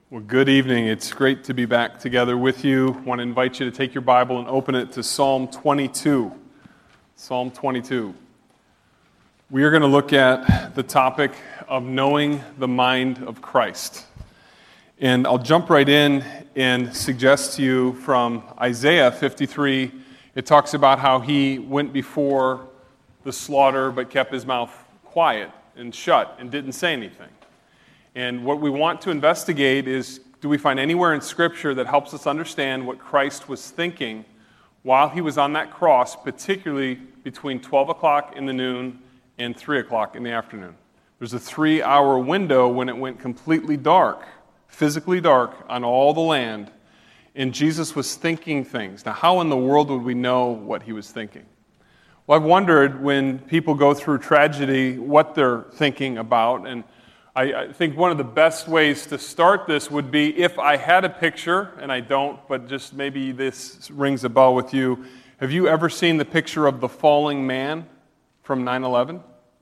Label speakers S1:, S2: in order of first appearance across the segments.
S1: Well, good evening. It's great to be back together with you. I want to invite you to take your Bible and open it to Psalm 22. Psalm 22. We are going to look at the topic of knowing the mind of Christ. And I'll jump right in and suggest to you from Isaiah 53, it talks about how he went before the slaughter but kept his mouth quiet and shut and didn't say anything. And what we want to investigate is, do we find anywhere in Scripture that helps us understand what Christ was thinking while he was on that cross, particularly between 12 o'clock in the noon and 3 o'clock in the afternoon? There's a 3-hour window when it went completely dark, physically dark on all the land, and Jesus was thinking things. Now, how in the world would we know what he was thinking? Well, I've wondered when people go through tragedy what they're thinking about, and I think one of the best ways to start this would be if I had a picture, and I don't, but just maybe this rings a bell with you. Have you ever seen the picture of the falling man from 9/11?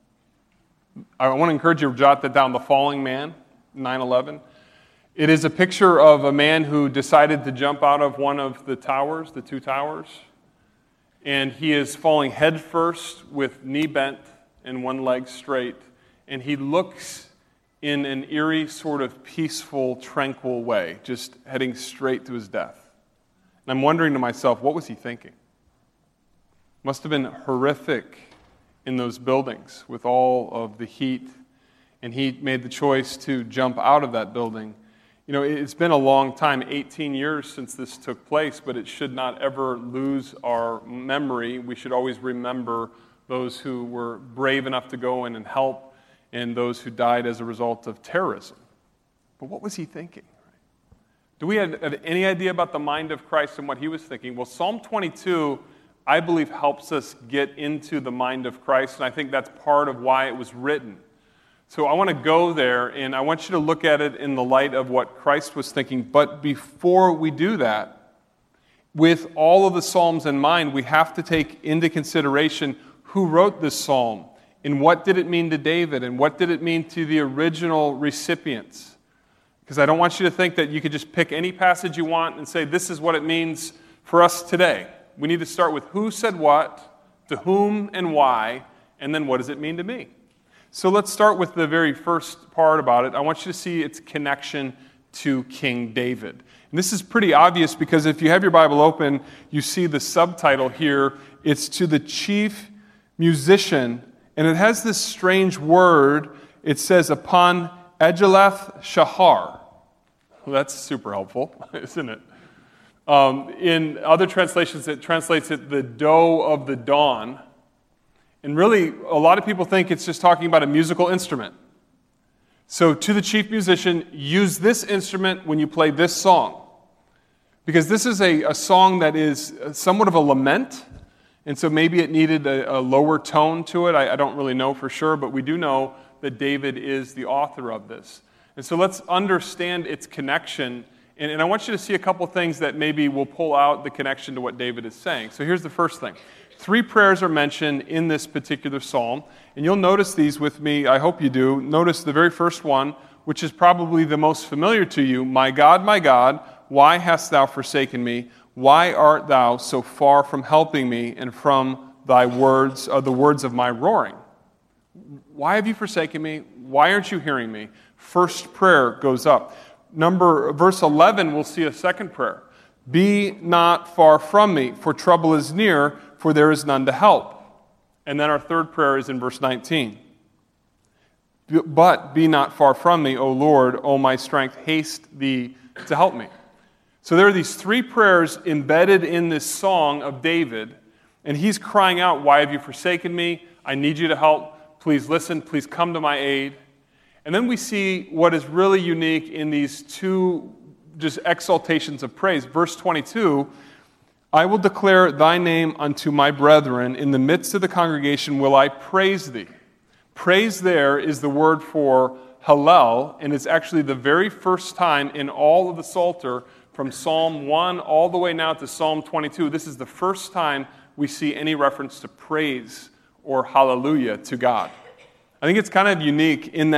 S1: I want to encourage you to jot that down, the falling man, 9/11. It is a picture of a man who decided to jump out of one of the towers, the two towers, and he is falling head first with knee bent and one leg straight, and he looks in an eerie, sort of peaceful, tranquil way, just heading straight to his death. And I'm wondering to myself, what was he thinking? Must have been horrific in those buildings with all of the heat, and he made the choice to jump out of that building. You know, it's been a long time, 18 years since this took place, but it should not ever lose our memory. We should always remember those who were brave enough to go in and help, and those who died as a result of terrorism. But what was he thinking? Do we have any idea about the mind of Christ and what he was thinking? Well, Psalm 22, I believe, helps us get into the mind of Christ, and I think that's part of why it was written. So I want to go there, and I want you to look at it in the light of what Christ was thinking. But before we do that, with all of the Psalms in mind, we have to take into consideration who wrote this psalm. And what did it mean to David? And what did it mean to the original recipients? Because I don't want you to think that you could just pick any passage you want and say, this is what it means for us today. We need to start with who said what, to whom and why, and then what does it mean to me? So let's start with the very first part about it. I want you to see its connection to King David. And this is pretty obvious because if you have your Bible open, you see the subtitle here. It's to the chief musician. And it has this strange word. It says, upon Egeleth Shahar. Well, that's super helpful, isn't it? In other translations, it translates it the doe of the dawn. And really, a lot of people think it's just talking about a musical instrument. So to the chief musician, use this instrument when you play this song. Because this is a song that is somewhat of a lament. And so maybe it needed a lower tone to it. I don't really know for sure, but we do know that David is the author of this. And so let's understand its connection. And I want you to see a couple things that maybe will pull out the connection to what David is saying. So here's the first thing. 3 prayers are mentioned in this particular psalm. And you'll notice these with me. I hope you do. Notice the very first one, which is probably the most familiar to you. My God, why hast thou forsaken me? Why art thou so far from helping me and from thy words, the words of my roaring? Why have you forsaken me? Why aren't you hearing me? First prayer goes up. Verse 11, we'll see a second prayer. Be not far from me, for trouble is near, for there is none to help. And then our third prayer is in verse 19. But be not far from me, O Lord, O my strength, haste thee to help me. So there are these 3 prayers embedded in this song of David, and he's crying out, why have you forsaken me? I need you to help. Please listen. Please come to my aid. And then we see what is really unique in these 2 just exaltations of praise. Verse 22, I will declare thy name unto my brethren. In the midst of the congregation will I praise thee. Praise there is the word for Hallel, and it's actually the very first time in all of the Psalter from Psalm 1 all the way now to Psalm 22, this is the first time we see any reference to praise or hallelujah to God. I think it's kind of unique in that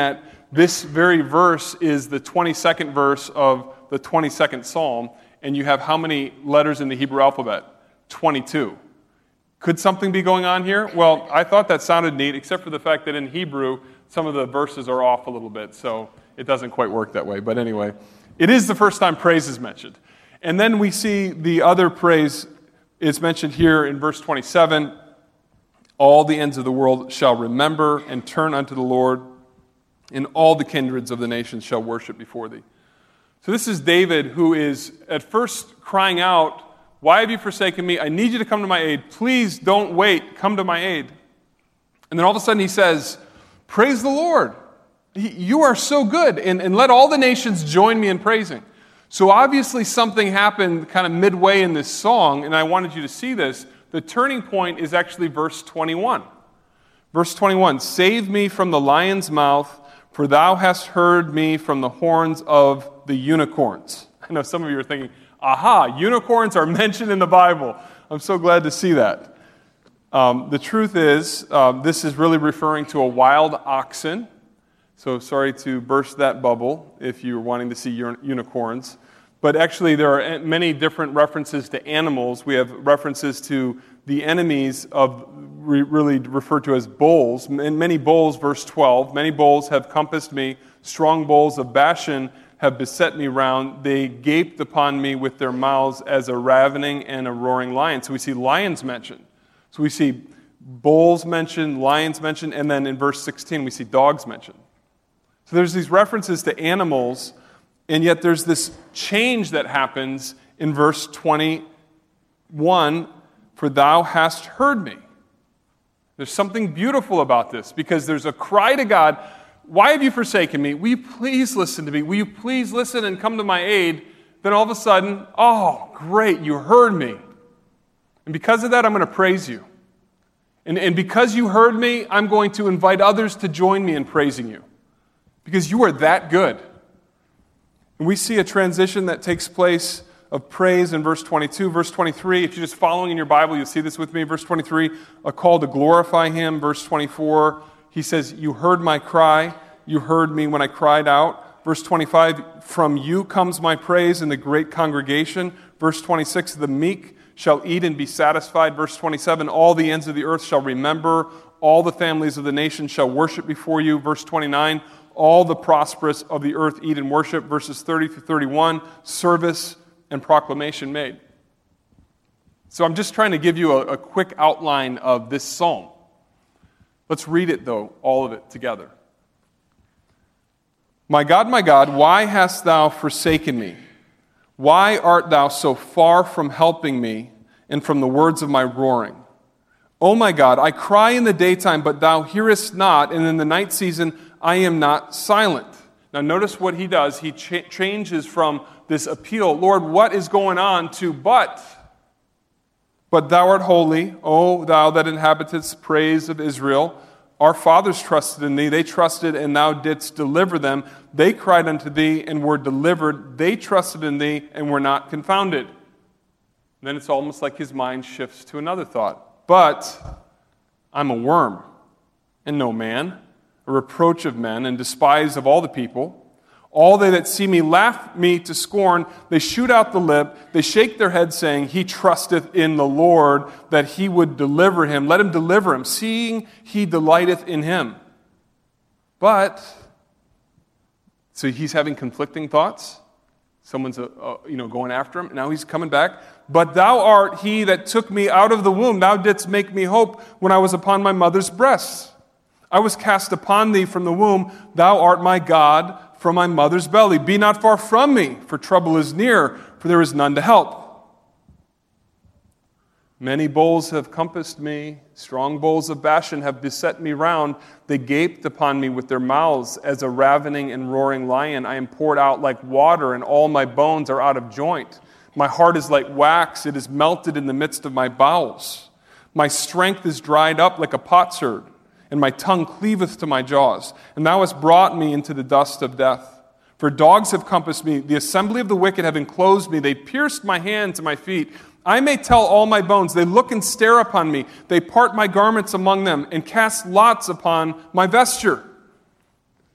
S1: this very verse is the 22nd verse of the 22nd Psalm, and you have how many letters in the Hebrew alphabet? 22. Could something be going on here? Well, I thought that sounded neat, except for the fact that in Hebrew, some of the verses are off a little bit, so it doesn't quite work that way. But anyway, it is the first time praise is mentioned. And then we see the other praise is mentioned here in verse 27. All the ends of the world shall remember and turn unto the Lord, and all the kindreds of the nations shall worship before thee. So this is David, who is at first crying out, why have you forsaken me? I need you to come to my aid. Please don't wait. Come to my aid. And then all of a sudden he says, praise the Lord. You are so good. And let all the nations join me in praising. So obviously something happened kind of midway in this song, and I wanted you to see this. The turning point is actually verse 21. Verse 21, save me from the lion's mouth, for thou hast heard me from the horns of the unicorns. I know some of you are thinking, aha, unicorns are mentioned in the Bible. I'm so glad to see that. The truth is, this is really referring to a wild oxen. So sorry to burst that bubble if you're wanting to see unicorns. But actually, there are many different references to animals. We have references to the enemies of, really referred to as bulls. And many bulls, verse 12, many bulls have compassed me. Strong bulls of Bashan have beset me round. They gaped upon me with their mouths as a ravening and a roaring lion. So we see lions mentioned. So we see bulls mentioned, lions mentioned, and then in verse 16 we see dogs mentioned. So there's these references to animals, and yet there's this change that happens in verse 21, for thou hast heard me. There's something beautiful about this, because there's a cry to God, why have you forsaken me? Will you please listen to me? Will you please listen and come to my aid? Then all of a sudden, oh, great, you heard me. And because of that, I'm going to praise you. And because you heard me, I'm going to invite others to join me in praising you. Because you are that good. And we see a transition that takes place of praise in verse 22. Verse 23, if you're just following in your Bible, you'll see this with me. Verse 23, a call to glorify him. Verse 24, he says, you heard my cry. You heard me when I cried out. Verse 25, from you comes my praise in the great congregation. Verse 26, the meek shall eat and be satisfied. Verse 27, all the ends of the earth shall remember. All the families of the nations shall worship before you. Verse 29, all the prosperous of the earth eat and worship. Verses 30 through 31, service and proclamation made. So I'm just trying to give you a quick outline of this psalm. Let's read it, though, all of it together. My God, why hast thou forsaken me? Why art thou so far from helping me and from the words of my roaring? O my God, I cry in the daytime, but thou hearest not, and in the night season I am not silent. Now notice what he does. He changes from this appeal, Lord, what is going on, to but thou art holy, O thou that inhabitest praise of Israel. Our fathers trusted in thee. They trusted, and thou didst deliver them. They cried unto thee, and were delivered. They trusted in thee, and were not confounded. And then it's almost like his mind shifts to another thought. But I'm a worm, and no man, a reproach of men, and despised of all the people. All they that see me laugh me to scorn. They shoot out the lip. They shake their head, saying, he trusteth in the Lord, that he would deliver him. Let him deliver him, seeing he delighteth in him. But, so he's having conflicting thoughts. Someone's going after him. Now he's coming back. But thou art he that took me out of the womb. Thou didst make me hope when I was upon my mother's breasts. I was cast upon thee from the womb. Thou art my God from my mother's belly. Be not far from me, for trouble is near, for there is none to help. Many bulls have compassed me. Strong bulls of Bashan have beset me round. They gaped upon me with their mouths as a ravening and roaring lion. I am poured out like water, and all my bones are out of joint. My heart is like wax. It is melted in the midst of my bowels. My strength is dried up like a potsherd, and my tongue cleaveth to my jaws. And thou hast brought me into the dust of death. For dogs have compassed me. The assembly of the wicked have enclosed me. They pierced my hands and my feet. I may tell all my bones. They look and stare upon me. They part my garments among them and cast lots upon my vesture.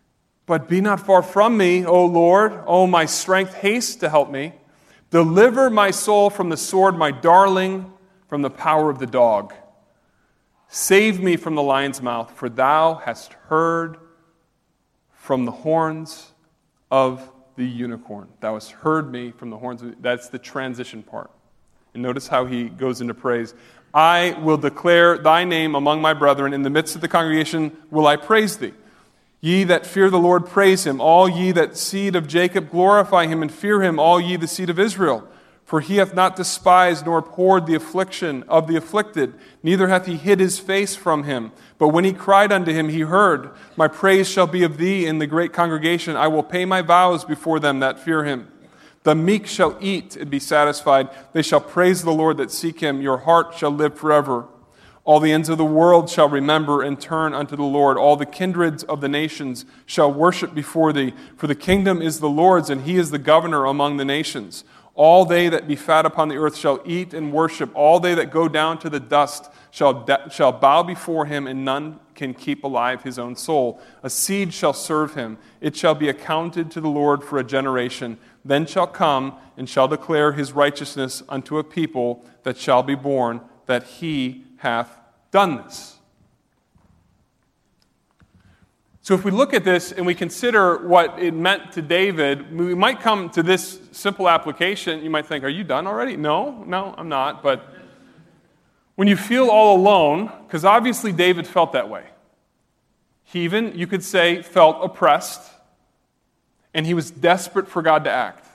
S1: But be not far from me, O Lord. O my strength, haste to help me. Deliver my soul from the sword, my darling, from the power of the dog. Save me from the lion's mouth, for thou hast heard from the horns of the unicorn. Thou hast heard me from the horns of... That's the transition part. And notice how he goes into praise. I will declare thy name among my brethren. In the midst of the congregation will I praise thee. Ye that fear the Lord, praise him. All ye that seed of Jacob, glorify him and fear him. All ye the seed of Israel. For he hath not despised nor abhorred the affliction of the afflicted, neither hath he hid his face from him. But when he cried unto him, he heard. My praise shall be of thee in the great congregation. I will pay my vows before them that fear him. The meek shall eat and be satisfied. They shall praise the Lord that seek him. Your heart shall live forever. All the ends of the world shall remember and turn unto the Lord. All the kindreds of the nations shall worship before thee. For the kingdom is the Lord's, and he is the governor among the nations. All they that be fat upon the earth shall eat and worship. All they that go down to the dust shall bow before him, and none can keep alive his own soul. A seed shall serve him. It shall be accounted to the Lord for a generation. Then shall come and shall declare his righteousness unto a people that shall be born, that he hath done this. So if we look at this and we consider what it meant to David, we might come to this simple application. You might think, are you done already? No, I'm not. But when you feel all alone, because obviously David felt that way. He even, you could say, felt oppressed, and he was desperate for God to act.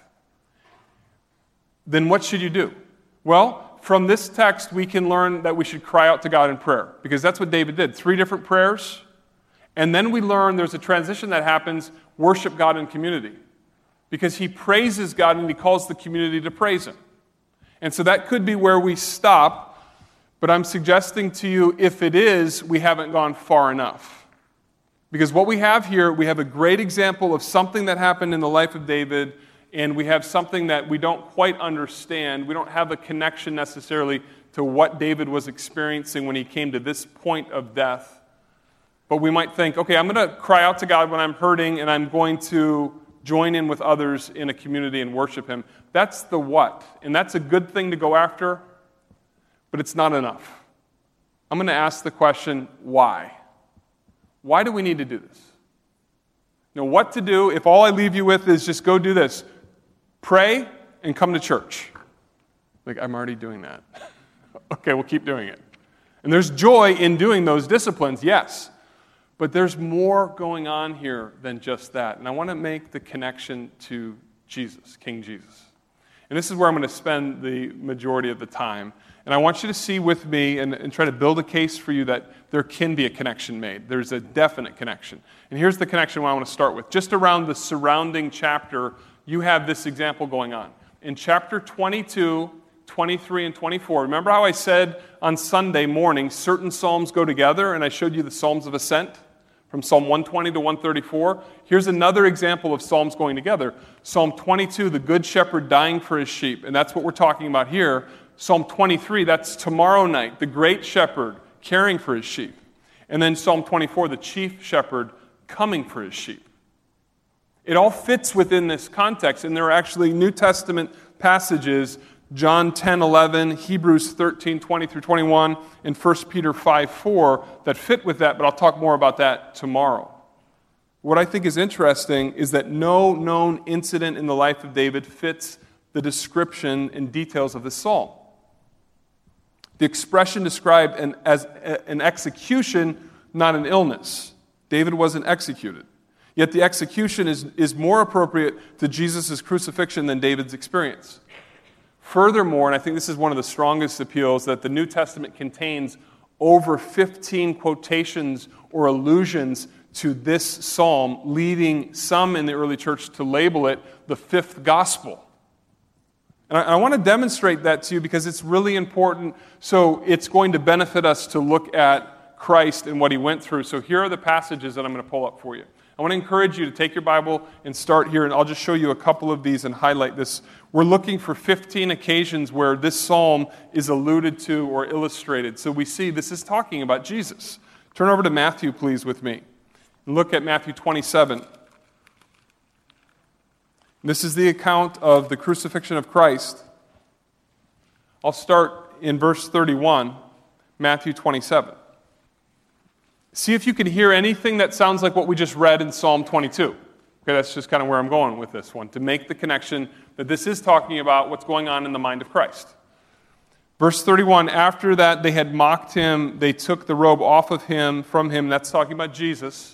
S1: Then what should you do? Well, from this text, we can learn that we should cry out to God in prayer, because that's what David did. 3 different prayers. And then we learn there's a transition that happens, worship God in community. Because he praises God and he calls the community to praise him. And so that could be where we stop, but I'm suggesting to you, if it is, we haven't gone far enough. Because what we have here, we have a great example of something that happened in the life of David, and we have something that we don't quite understand. We don't have a connection necessarily to what David was experiencing when he came to this point of death. But we might think, okay, I'm going to cry out to God when I'm hurting, and I'm going to join in with others in a community and worship him. That's the what. And that's a good thing to go after, but it's not enough. I'm going to ask the question, why? Why do we need to do this? You know, what to do if all I leave you with is just go do this. Pray and come to church. Like, I'm already doing that. Okay, we'll keep doing it. And there's joy in doing those disciplines, yes. But there's more going on here than just that. And I want to make the connection to Jesus, King Jesus. And this is where I'm going to spend the majority of the time. And I want you to see with me and try to build a case for you that there can be a connection made. There's a definite connection. And here's the connection I want to start with. Just around the surrounding chapter, you have this example going on. In chapter 22, 23, and 24, remember how I said on Sunday morning certain psalms go together, and I showed you the Psalms of Ascent? From Psalm 120 to 134. Here's another example of Psalms going together. Psalm 22, the good shepherd dying for his sheep. And that's what we're talking about here. Psalm 23, that's tomorrow night, the great shepherd caring for his sheep. And then Psalm 24, the chief shepherd coming for his sheep. It all fits within this context. And there are actually New Testament passages, John 10:11, Hebrews 13:20 through 21, and 1 Peter 5:4 that fit with that, but I'll talk more about that tomorrow. What I think is interesting is that no known incident in the life of David fits the description and details of this psalm. The expression described as an execution, not an illness. David wasn't executed. Yet the execution is more appropriate to Jesus' crucifixion than David's experience. Furthermore, and I think this is one of the strongest appeals, that the New Testament contains over 15 quotations or allusions to this psalm, leading some in the early church to label it the fifth gospel. And I want to demonstrate that to you because it's really important. So it's going to benefit us to look at Christ and what he went through. So here are the passages that I'm going to pull up for you. I want to encourage you to take your Bible and start here, and I'll just show you a couple of these and highlight this. We're looking for 15 occasions where this psalm is alluded to or illustrated. So we see this is talking about Jesus. Turn over to Matthew, please, with me. And look at Matthew 27. This is the account of the crucifixion of Christ. I'll start in verse 31, Matthew 27. See if you can hear anything that sounds like what we just read in Psalm 22. Okay, that's just kind of where I'm going with this one, to make the connection that this is talking about what's going on in the mind of Christ. Verse 31, after that they had mocked him, they took the robe off of him, from him, that's talking about Jesus,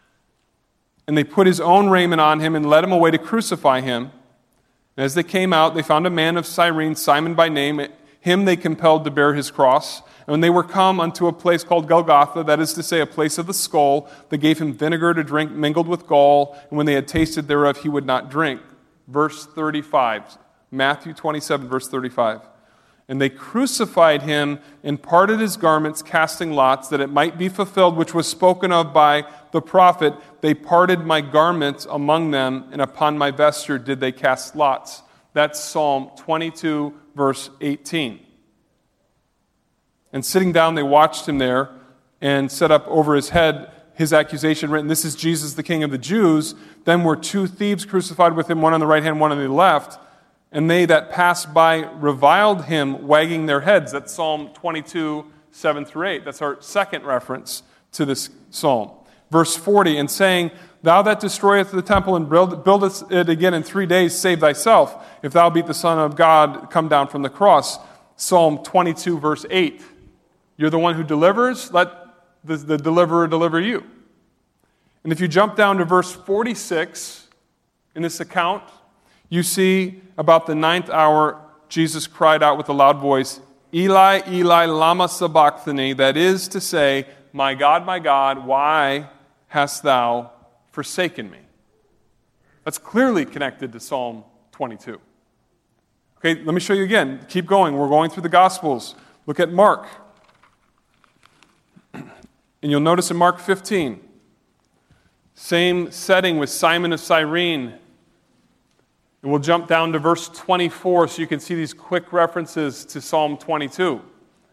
S1: and they put his own raiment on him and led him away to crucify him. And as they came out, they found a man of Cyrene, Simon by name. Him they compelled to bear his cross. And when they were come unto a place called Golgotha, that is to say, a place of the skull, they gave him vinegar to drink mingled with gall, and when they had tasted thereof, he would not drink. Verse 35, Matthew 27, verse 35. And they crucified him and parted his garments, casting lots, that it might be fulfilled, which was spoken of by the prophet, they parted my garments among them, and upon my vesture did they cast lots. That's Psalm 22, verse 18. And sitting down, they watched him there and set up over his head his accusation written, "This is Jesus, the King of the Jews." Then were two thieves crucified with him, one on the right hand, one on the left. And they that passed by reviled him, wagging their heads. That's Psalm 22, 7 through 8. That's our second reference to this psalm. Verse 40, and saying, "Thou that destroyest the temple and buildest it again in 3 days, save thyself. If thou be the Son of God, come down from the cross." Psalm 22, verse 8. You're the one who delivers, let the deliverer deliver you. And if you jump down to verse 46 in this account, you see about the 9th hour, Jesus cried out with a loud voice, "Eli, Eli, lama sabachthani," that is to say, my God, why hast thou forsaken me?" That's clearly connected to Psalm 22. Okay, let me show you again. Keep going. We're going through the Gospels. Look at Mark. And you'll notice in Mark 15, same setting with Simon of Cyrene. And we'll jump down to verse 24 so you can see these quick references to Psalm 22.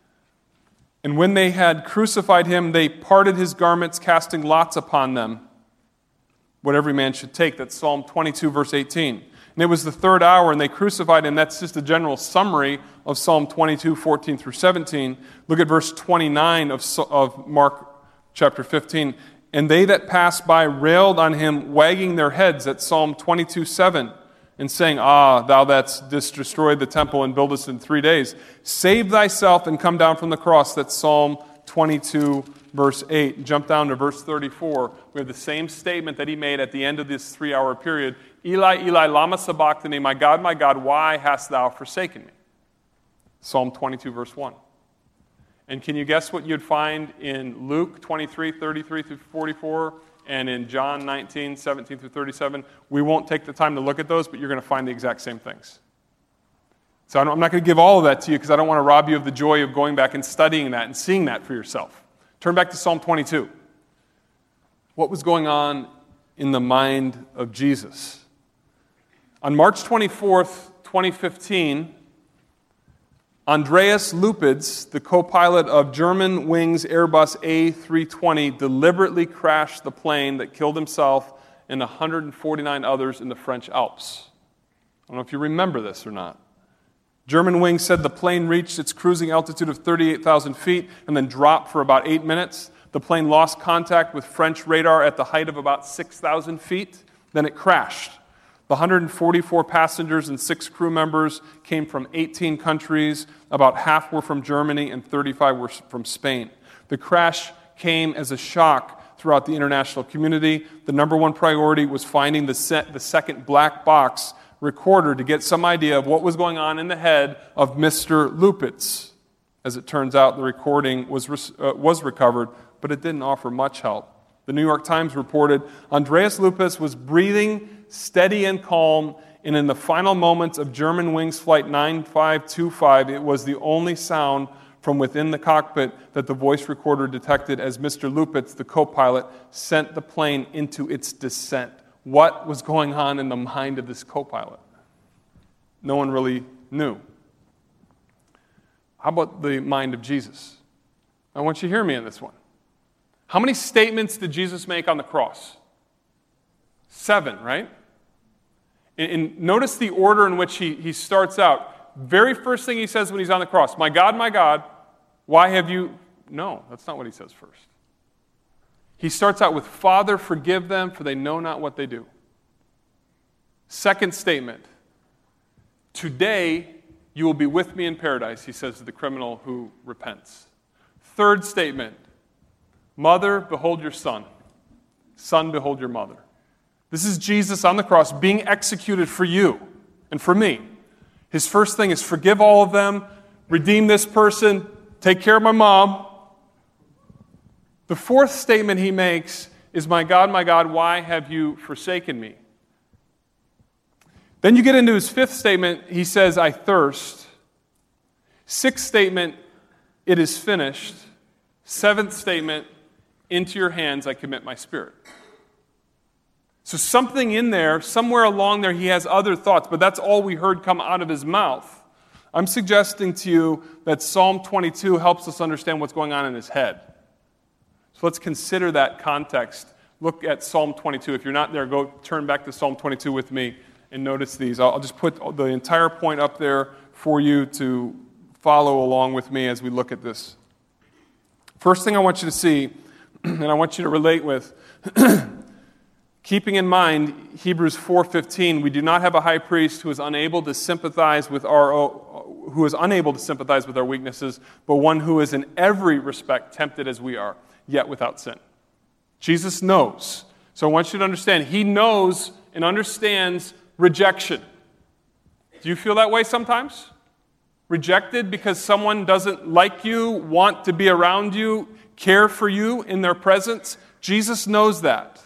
S1: And when they had crucified him, they parted his garments, casting lots upon them, what every man should take. That's Psalm 22, verse 18. And it was the 3rd hour, and they crucified him. That's just a general summary of Psalm 22, 14 through 17. Look at verse 29 of Mark chapter 15. And they that passed by railed on him, wagging their heads. That's Psalm 22, 7. And saying, "Thou that didst destroy the temple and buildest in 3 days, save thyself and come down from the cross." That's Psalm 22, verse 8. Jump down to verse 34. We have the same statement that he made at the end of this 3-hour period. "Eli, Eli, lama sabachthani, my God, why hast thou forsaken me?" Psalm 22, verse 1. And can you guess what you'd find in Luke 23, 33 through 44, and in John 19, 17 through 37? We won't take the time to look at those, but you're going to find the exact same things. So I'm not going to give all of that to you because I don't want to rob you of the joy of going back and studying that and seeing that for yourself. Turn back to Psalm 22. What was going on in the mind of Jesus? On March 24th, 2015, Andreas Lupids, the co-pilot of Germanwings Airbus A320, deliberately crashed the plane that killed himself and 149 others in the French Alps. I don't know if you remember this or not. Germanwings said the plane reached its cruising altitude of 38,000 feet and then dropped for about 8 minutes. The plane lost contact with French radar at the height of about 6,000 feet. Then it crashed. The 144 passengers and 6 crew members came from 18 countries. About half were from Germany and 35 were from Spain. The crash came as a shock throughout the international community. The number one priority was finding the second black box recorder to get some idea of what was going on in the head of Mr. Lupitz. As it turns out, the recording was recovered, but it didn't offer much help. The New York Times reported, Andreas Lupitz was breathing steady and calm, and in the final moments of Germanwings Flight 9525, it was the only sound from within the cockpit that the voice recorder detected as Mr. Lupitz, the co-pilot, sent the plane into its descent. What was going on in the mind of this co-pilot? No one really knew. How about the mind of Jesus? I want you to hear me on this one. How many statements did Jesus make on the cross? 7, right? And notice the order in which he starts out. Very first thing he says when he's on the cross, my God, why have you... No, that's not what he says first. He starts out with, Father, forgive them, for they know not what they do. Second statement, today you will be with me in paradise, he says to the criminal who repents. Third statement, mother, behold your son. Son, behold your mother. This is Jesus on the cross being executed for you and for me. His first thing is forgive all of them, redeem this person, take care of my mom. The fourth statement he makes is, my God, why have you forsaken me? Then you get into his fifth statement. He says, I thirst. Sixth statement, it is finished. Seventh statement, into your hands I commit my spirit. So something in there, somewhere along there, he has other thoughts, but that's all we heard come out of his mouth. I'm suggesting to you that Psalm 22 helps us understand what's going on in his head. So let's consider that context. Look at Psalm 22. If you're not there, go turn back to Psalm 22 with me and notice these. I'll just put the entire point up there for you to follow along with me as we look at this. First thing I want you to see, and I want you to relate with, keeping in mind Hebrews 4:15, we do not have a high priest who is unable to sympathize with our weaknesses, but one who is in every respect tempted as we are, yet without sin. Jesus knows. So I want you to understand, he knows and understands rejection. Do you feel that way sometimes? Rejected because someone doesn't like you, want to be around you, care for you in their presence? Jesus knows that.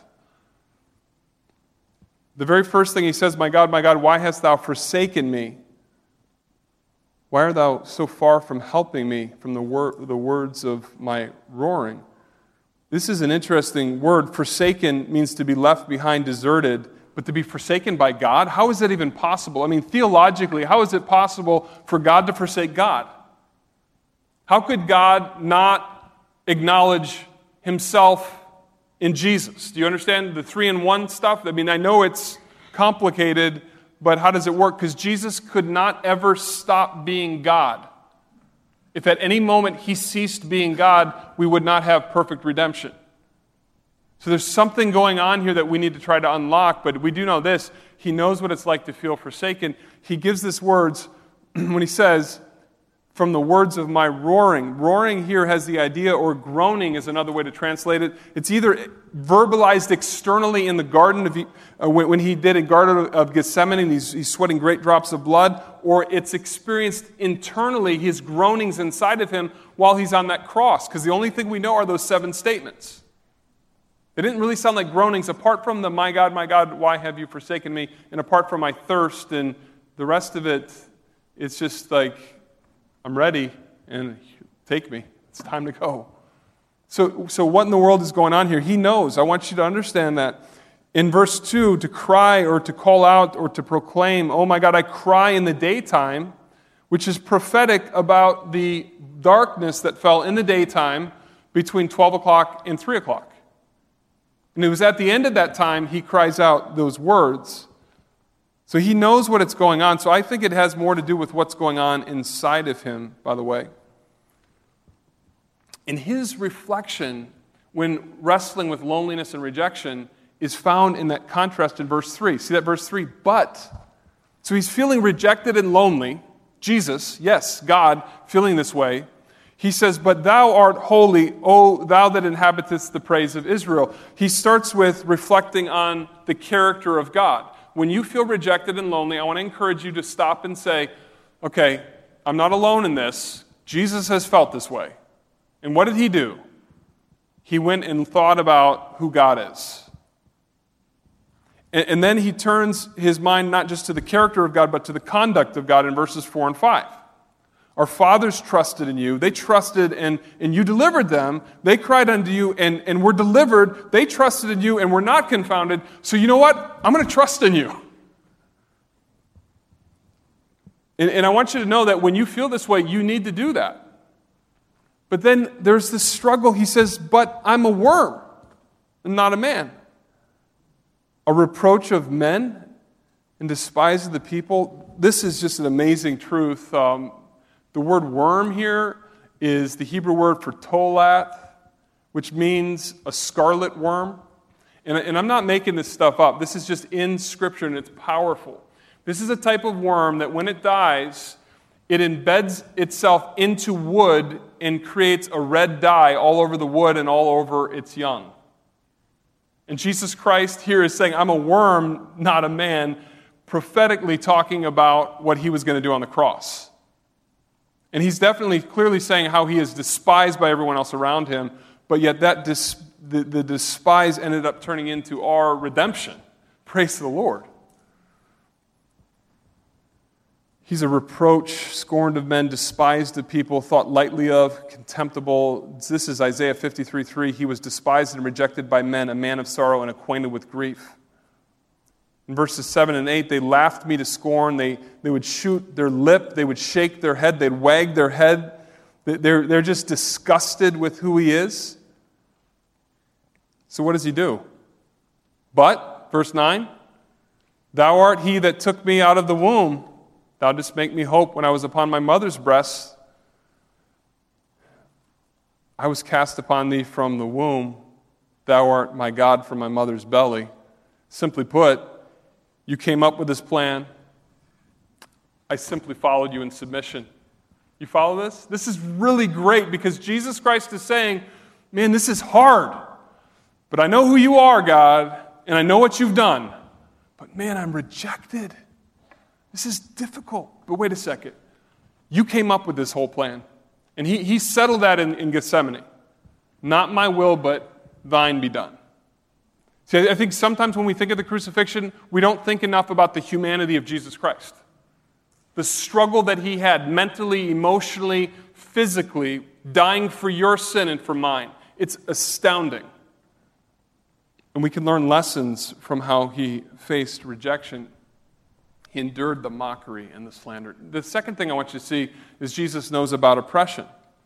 S1: The very first thing he says, my God, why hast thou forsaken me? Why art thou so far from helping me from the words of my roaring? This is an interesting word. Forsaken means to be left behind, deserted, but to be forsaken by God? How is that even possible? I mean, theologically, how is it possible for God to forsake God? How could God not acknowledge himself in Jesus? Do you understand the 3-in-1 stuff? I mean, I know it's complicated, but how does it work? Because Jesus could not ever stop being God. If at any moment he ceased being God, we would not have perfect redemption. So there's something going on here that we need to try to unlock, but we do know this. He knows what it's like to feel forsaken. He gives this words when he says, from the words of my roaring. Roaring here has the idea, or groaning is another way to translate it. It's either verbalized externally in the garden when he did in Garden of Gethsemane, and he's sweating great drops of blood, or it's experienced internally, his groanings inside of him while he's on that cross, because the only thing we know are those 7 statements. They didn't really sound like groanings apart from the, my God, why have you forsaken me, and apart from my thirst, and the rest of it, it's just like, I'm ready, and take me. It's time to go. So what in the world is going on here? He knows. I want you to understand that. In verse 2, to cry or to call out or to proclaim, oh my God, I cry in the daytime, which is prophetic about the darkness that fell in the daytime between 12 o'clock and 3 o'clock. And it was at the end of that time he cries out those words. So he knows what it's going on. So I think it has more to do with what's going on inside of him, by the way. And his reflection when wrestling with loneliness and rejection is found in that contrast in verse 3. See that verse 3? But. So he's feeling rejected and lonely. Jesus, yes, God, feeling this way. He says, but thou art holy, O thou that inhabitest the praise of Israel. He starts with reflecting on the character of God. When you feel rejected and lonely, I want to encourage you to stop and say, okay, I'm not alone in this. Jesus has felt this way. And what did he do? He went and thought about who God is. And then he turns his mind not just to the character of God, but to the conduct of God in verses 4 and 5. Our fathers trusted in you. They trusted and you delivered them. They cried unto you and were delivered. They trusted in you and were not confounded. So you know what? I'm going to trust in you. And I want you to know that when you feel this way, you need to do that. But then there's this struggle. He says, but I'm a worm and not a man. A reproach of men and despises the people. This is just an amazing truth. The word worm here is the Hebrew word for tolat, which means a scarlet worm. And I'm not making this stuff up. This is just in Scripture, and it's powerful. This is a type of worm that when it dies, it embeds itself into wood and creates a red dye all over the wood and all over its young. And Jesus Christ here is saying, I'm a worm, not a man, prophetically talking about what he was going to do on the cross. And he's definitely clearly saying how he is despised by everyone else around him, but yet that the despise ended up turning into our redemption. Praise the Lord. He's a reproach, scorned of men, despised of people, thought lightly of, contemptible. This is Isaiah 53:3. He was despised and rejected by men, a man of sorrow and acquainted with grief. In verses 7 and 8, they laughed me to scorn. They would shoot their lip. They would shake their head. They'd wag their head. They're just disgusted with who he is. So what does he do? But, verse 9, thou art he that took me out of the womb. Thou didst make me hope when I was upon my mother's breast. I was cast upon thee from the womb. Thou art my God from my mother's belly. Simply put, you came up with this plan. I simply followed you in submission. You follow this? This is really great because Jesus Christ is saying, man, this is hard. But I know who you are, God, and I know what you've done. But man, I'm rejected. This is difficult. But wait a second. You came up with this whole plan. And he settled that in Gethsemane. Not my will, but thine be done. See, I think sometimes when we think of the crucifixion, we don't think enough about the humanity of Jesus Christ. The struggle that he had mentally, emotionally, physically, dying for your sin and for mine. It's astounding. And we can learn lessons from how he faced rejection. He endured the mockery and the slander. The second thing I want you to see is Jesus knows about oppression.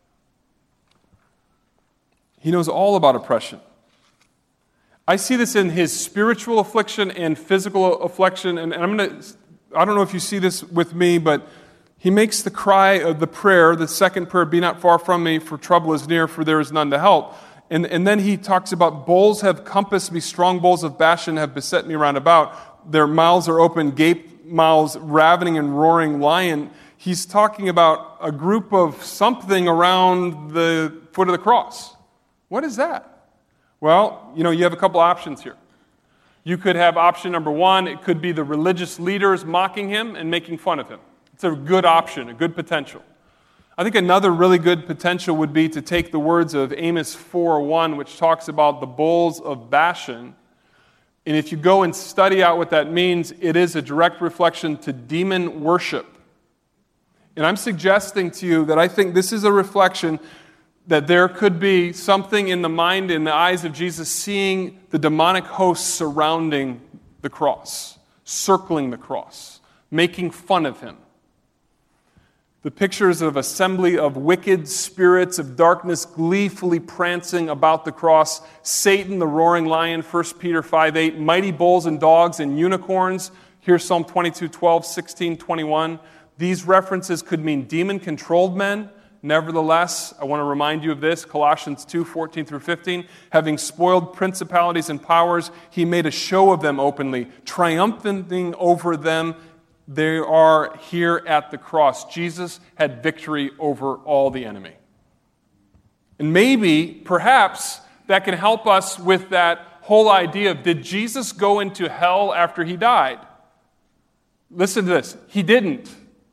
S1: He knows all about oppression. I see this in his spiritual affliction and physical affliction, and I don't know if you see this with me, but he makes the cry of the prayer, the second prayer, be not far from me, for trouble is near, for there is none to help. And then he talks about bulls have compassed me, strong bulls of Bashan have beset me round about. Their mouths are open, gape mouths, ravening and roaring lion. He's talking about a group of something around the foot of the cross. What is that? Well, you have a couple options here. You could have option number one. It could be the religious leaders mocking him and making fun of him. It's a good option, a good potential. I think another really good potential would be to take the words of Amos 4:1, which talks about the bulls of Bashan. And if you go and study out what that means, it is a direct reflection to demon worship. And I'm suggesting to you that I think this is a reflection that there could be something in the mind, in the eyes of Jesus, seeing the demonic hosts surrounding the cross, circling the cross, making fun of him. The pictures of assembly of wicked spirits of darkness gleefully prancing about the cross, Satan, the roaring lion, 1 Peter 5:8, mighty bulls and dogs and unicorns. Here's Psalm 22:12, 16, 21. These references could mean demon-controlled men. Nevertheless, I want to remind you of this, Colossians 2:14 through 15. Having spoiled principalities and powers, he made a show of them openly, triumphing over them. They are here at the cross. Jesus had victory over all the enemy. And maybe, perhaps, that can help us with that whole idea of, did Jesus go into hell after he died? Listen to this. He didn't.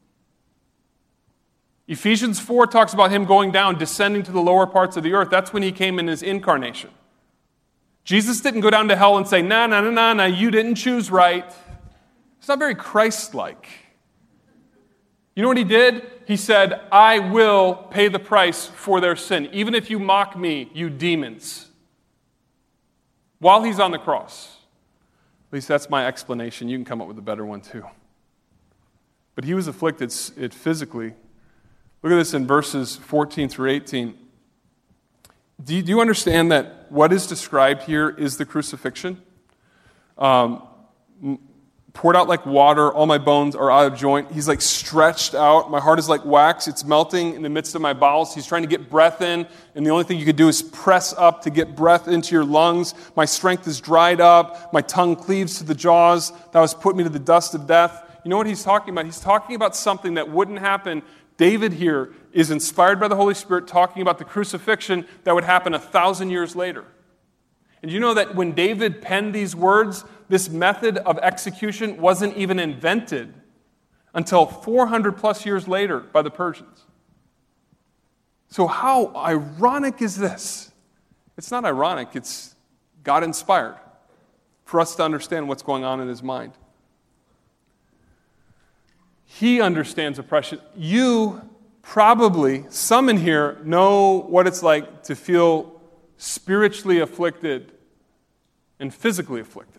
S1: Ephesians 4 talks about him going down, descending to the lower parts of the earth. That's when he came in his incarnation. Jesus didn't go down to hell and say, nah, you didn't choose right. It's not very Christ-like. You know what he did? He said, I will pay the price for their sin, even if you mock me, you demons. While he's on the cross. At least that's my explanation. You can come up with a better one too. But he was afflicted physically. Look at this in verses 14 through 18. Do you understand that what is described here is the crucifixion? poured out like water. All my bones are out of joint. He's like stretched out. My heart is like wax. It's melting in the midst of my bowels. He's trying to get breath in, and the only thing you could do is press up to get breath into your lungs. My strength is dried up. My tongue cleaves to the jaws. Thou hast put me to the dust of death. You know what he's talking about? He's talking about something that wouldn't happen. David here is inspired by the Holy Spirit talking about the crucifixion that would happen 1,000 years later. And you know that when David penned these words, this method of execution wasn't even invented until 400 plus years later by the Persians. So how ironic is this? It's not ironic, it's God-inspired for us to understand what's going on in his mind. He understands oppression. You probably, some in here, know what it's like to feel spiritually afflicted and physically afflicted,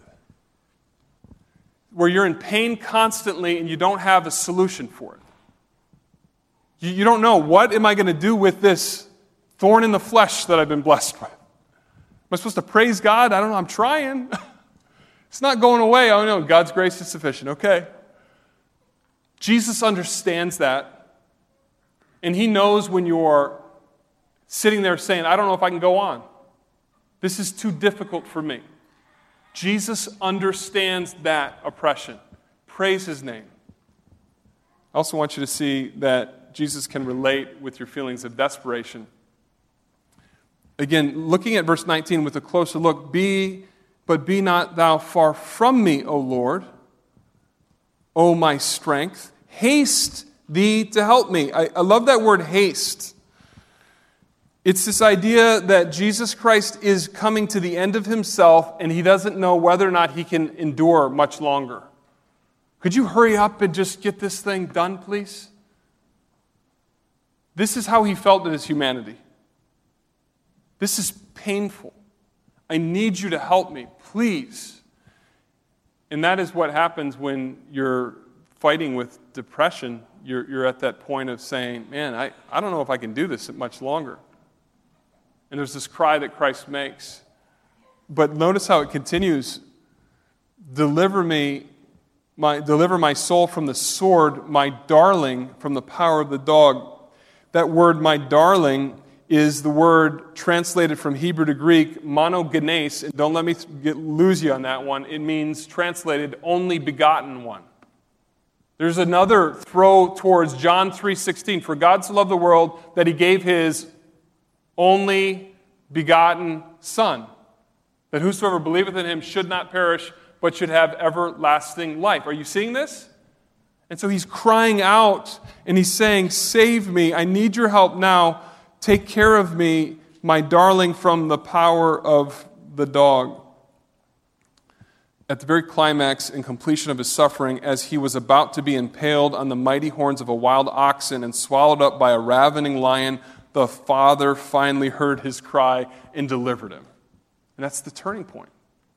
S1: where you're in pain constantly and you don't have a solution for it. You don't know, what am I going to do with this thorn in the flesh that I've been blessed with? Am I supposed to praise God? I don't know, I'm trying. It's not going away. Oh no, God's grace is sufficient. Okay. Jesus understands that, and he knows when you're sitting there saying, I don't know if I can go on. This is too difficult for me. Jesus understands that oppression. Praise his name. I also want you to see that Jesus can relate with your feelings of desperation. Again, looking at verse 19 with a closer look, but be not thou far from me, O Lord, O my strength. Haste thee to help me. I love that word haste. It's this idea that Jesus Christ is coming to the end of himself and he doesn't know whether or not he can endure much longer. Could you hurry up and just get this thing done, please? This is how he felt in his humanity. This is painful. I need you to help me, please. And that is what happens when you're fighting with depression. You're at that point of saying, man, I don't know if I can do this much longer. And there's this cry that Christ makes. But notice how it continues. Deliver my soul from the sword, my darling from the power of the dog. That word, my darling, is the word translated from Hebrew to Greek, monogenes. And don't let me lose you on that one. It means translated, only begotten one. There's another throw towards John 3:16. For God so loved the world that he gave his only begotten Son, that whosoever believeth in him should not perish, but should have everlasting life. Are you seeing this? And so he's crying out, and he's saying, save me, I need your help now. Take care of me, my darling, from the power of the dog. At the very climax and completion of his suffering, as he was about to be impaled on the mighty horns of a wild oxen and swallowed up by a ravening lion, the Father finally heard his cry and delivered him. And that's the turning point.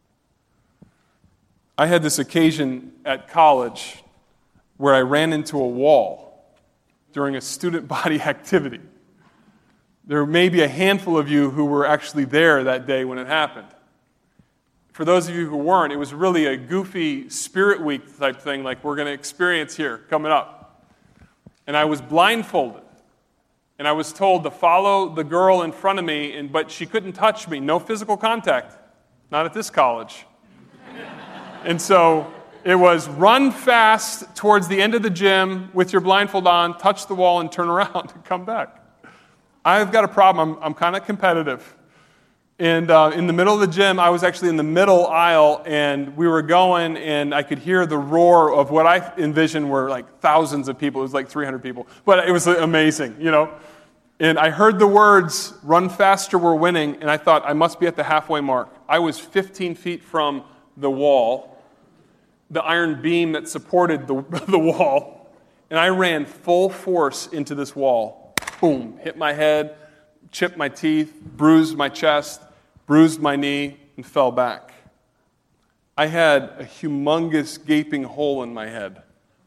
S1: I had this occasion at college where I ran into a wall during a student body activity. There may be a handful of you who were actually there that day when it happened. For those of you who weren't, it was really a goofy Spirit Week type thing like we're going to experience here coming up. And I was blindfolded. And I was told to follow the girl in front of me, but she couldn't touch me. No physical contact. Not at this college. And so it was run fast towards the end of the gym with your blindfold on, touch the wall, and turn around and come back. I've got a problem. I'm kind of competitive. And in the middle of the gym, I was actually in the middle aisle, and we were going, and I could hear the roar of what I envisioned were like thousands of people. It was like 300 people. But it was amazing, you know. And I heard the words, run faster, we're winning, and I thought, I must be at the halfway mark. I was 15 feet from the wall, the iron beam that supported the wall, and I ran full force into this wall. Boom, hit my head, chipped my teeth, bruised my chest, bruised my knee, and fell back. I had a humongous gaping hole in my head.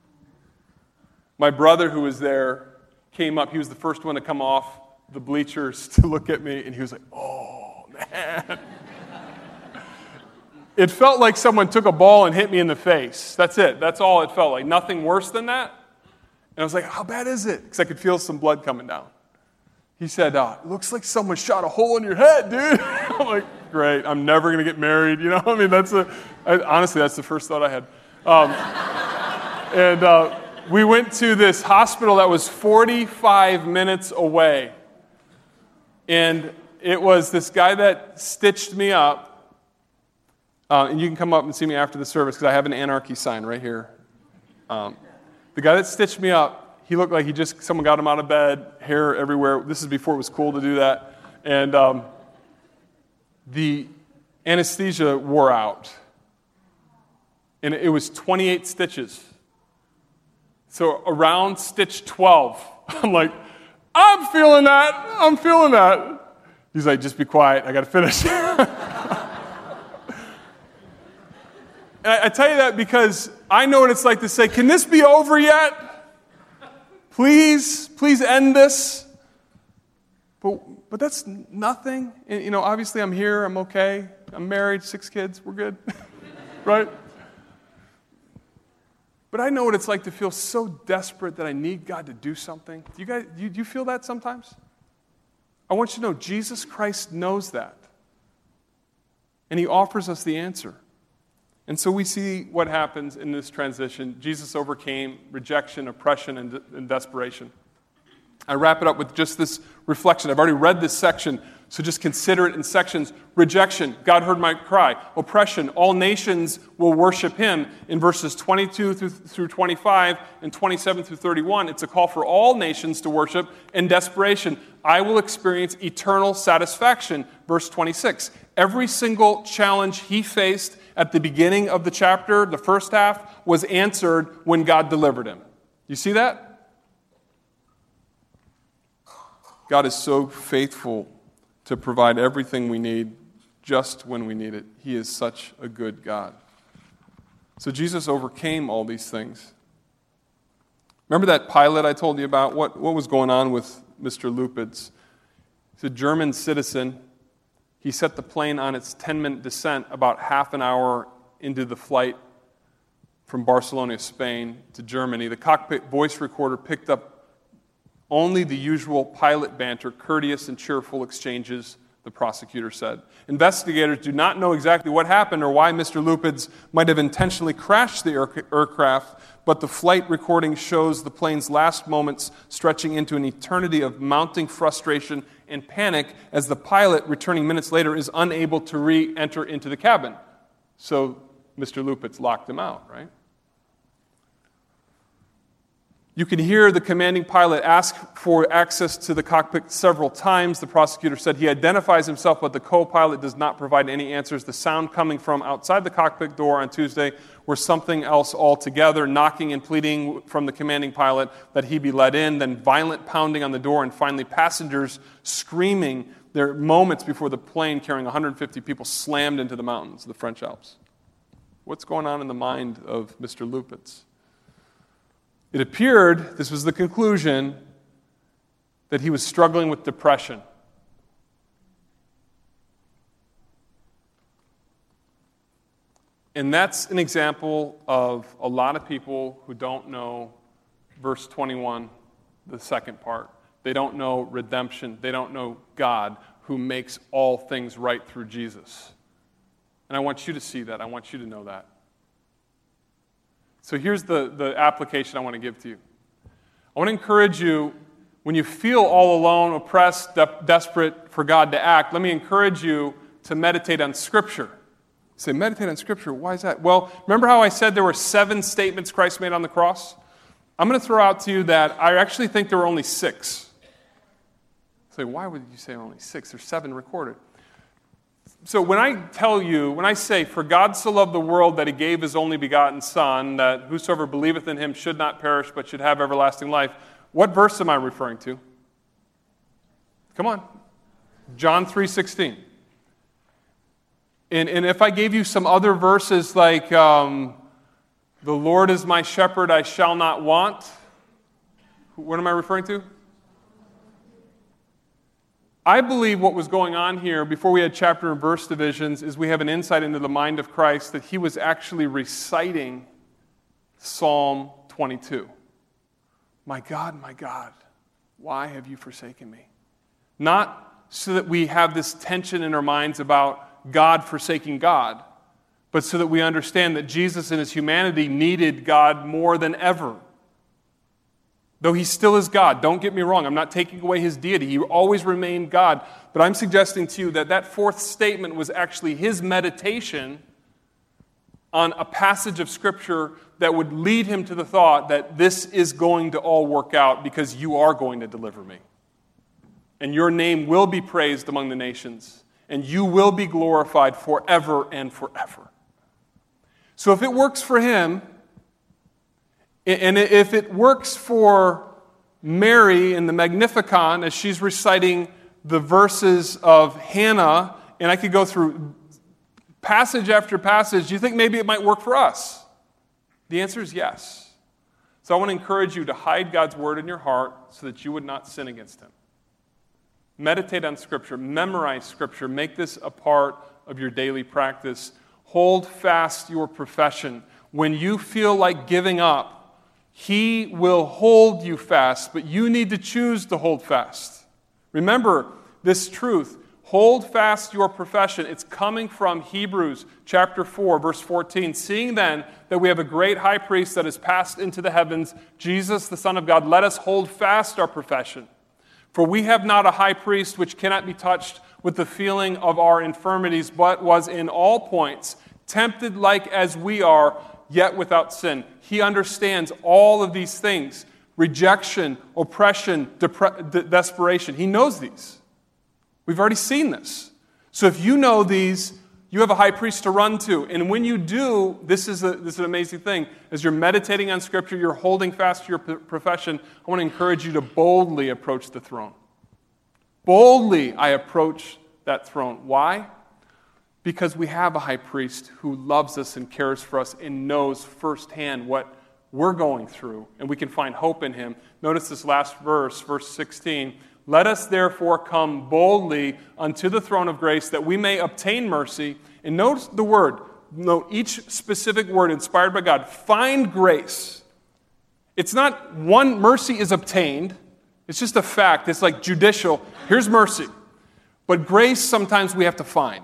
S1: My brother, who was there, came up. He was the first one to come off the bleachers to look at me, and he was like, oh, man. It felt like someone took a ball and hit me in the face. That's it. That's all it felt like. Nothing worse than that. And I was like, how bad is it? Because I could feel some blood coming down. He said, it looks like someone shot a hole in your head, dude. I'm like, great. I'm never going to get married. I mean, honestly, that's the first thought I had. We went to this hospital that was 45 minutes away. And it was this guy that stitched me up. And you can come up and see me after the service because I have an anarchy sign right here. The guy that stitched me up, he looked like someone got him out of bed, hair everywhere. This is before it was cool to do that. And the anesthesia wore out. And it was 28 stitches. So around stitch 12, I'm like, I'm feeling that. He's like, just be quiet, I got to finish. And I tell you that because I know what it's like to say, can this be over yet? Please end this. But that's nothing. And, obviously I'm here, I'm okay. I'm married, 6 kids, we're good. Right? But I know what it's like to feel so desperate that I need God to do something. Do you feel that sometimes? I want you to know Jesus Christ knows that. And he offers us the answer. And so we see what happens in this transition. Jesus overcame rejection, oppression, and desperation. I wrap it up with just this reflection. I've already read this section, so just consider it in sections. Rejection, God heard my cry. Oppression, all nations will worship him. In verses 22 through 25 and 27 through 31, it's a call for all nations to worship. And desperation, I will experience eternal satisfaction. Verse 26, every single challenge he faced at the beginning of the chapter, the first half, was answered when God delivered him. You see that? God is so faithful to provide everything we need just when we need it. He is such a good God. So Jesus overcame all these things. Remember that pilot I told you about? What was going on with Mr. Lupitz? He's a German citizen. He set the plane on its 10-minute descent about half an hour into the flight from Barcelona, Spain, to Germany. The cockpit voice recorder picked up only the usual pilot banter, courteous and cheerful exchanges, the prosecutor said. Investigators do not know exactly what happened or why Mr. Lupitz might have intentionally crashed the aircraft, but the flight recording shows the plane's last moments stretching into an eternity of mounting frustration and panic as the pilot, returning minutes later, is unable to re-enter into the cabin. So Mr. Lupitz locked him out, right? You can hear the commanding pilot ask for access to the cockpit several times. The prosecutor said he identifies himself, but the co-pilot does not provide any answers. The sound coming from outside the cockpit door on Tuesday was something else altogether, knocking and pleading from the commanding pilot that he be let in, then violent pounding on the door, and finally passengers screaming their moments before the plane carrying 150 people slammed into the mountains of the French Alps. What's going on in the mind of Mr. Lupitz? It appeared, this was the conclusion, that he was struggling with depression. And that's an example of a lot of people who don't know verse 21, the second part. They don't know redemption. They don't know God who makes all things right through Jesus. And I want you to see that. I want you to know that. So here's the application I want to give to you. I want to encourage you, when you feel all alone, oppressed, desperate for God to act, let me encourage you to meditate on Scripture. You say, meditate on Scripture, why is that? Well, remember how I said there were 7 statements Christ made on the cross? I'm going to throw out to you that I actually think there were only 6. You say, why would you say only 6? There's 7 recorded. So when I say, for God so loved the world that he gave his only begotten Son, that whosoever believeth in him should not perish but should have everlasting life, what verse am I referring to? Come on. John 3:16. And if I gave you some other verses like, the Lord is my shepherd, I shall not want, what am I referring to? I believe what was going on here before we had chapter and verse divisions is we have an insight into the mind of Christ that he was actually reciting Psalm 22. My God, why have you forsaken me? Not so that we have this tension in our minds about God forsaking God, but so that we understand that Jesus in his humanity needed God more than ever. Though he still is God, don't get me wrong, I'm not taking away his deity. He always remained God. But I'm suggesting to you that that fourth statement was actually his meditation on a passage of Scripture that would lead him to the thought that this is going to all work out because you are going to deliver me. And your name will be praised among the nations, and you will be glorified forever and forever. So if it works for him, and if it works for Mary in the Magnificat as she's reciting the verses of Hannah, and I could go through passage after passage, do you think maybe it might work for us? The answer is yes. So I want to encourage you to hide God's word in your heart so that you would not sin against him. Meditate on Scripture, memorize Scripture, make this a part of your daily practice. Hold fast your profession. When you feel like giving up, he will hold you fast, but you need to choose to hold fast. Remember this truth. Hold fast your profession. It's coming from Hebrews chapter 4, verse 14. Seeing then that we have a great high priest that has passed into the heavens, Jesus, the Son of God, let us hold fast our profession. For we have not a high priest which cannot be touched with the feeling of our infirmities, but was in all points tempted like as we are, yet without sin. He understands all of these things. Rejection, oppression, desperation. He knows these. We've already seen this. So if you know these, you have a high priest to run to. And when you do, this is an amazing thing. As you're meditating on Scripture, you're holding fast to your profession, I want to encourage you to boldly approach the throne. Boldly I approach that throne. Why? Because we have a high priest who loves us and cares for us and knows firsthand what we're going through, and we can find hope in him. Notice this last verse, verse 16. Let us therefore come boldly unto the throne of grace that we may obtain mercy. And notice the word, note each specific word inspired by God. Find grace. It's not one mercy is obtained. It's just a fact. It's like judicial. Here's mercy. But grace sometimes we have to find.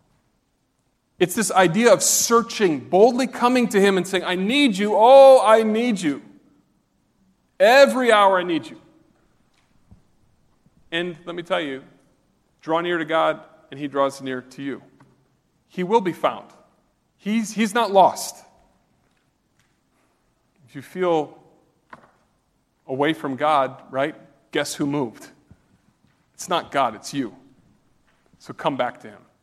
S1: It's this idea of searching, boldly coming to him and saying, I need you. Oh, I need you. Every hour I need you. And let me tell you, draw near to God and he draws near to you. He will be found. He's not lost. If you feel away from God, right, guess who moved? It's not God, it's you. So come back to him.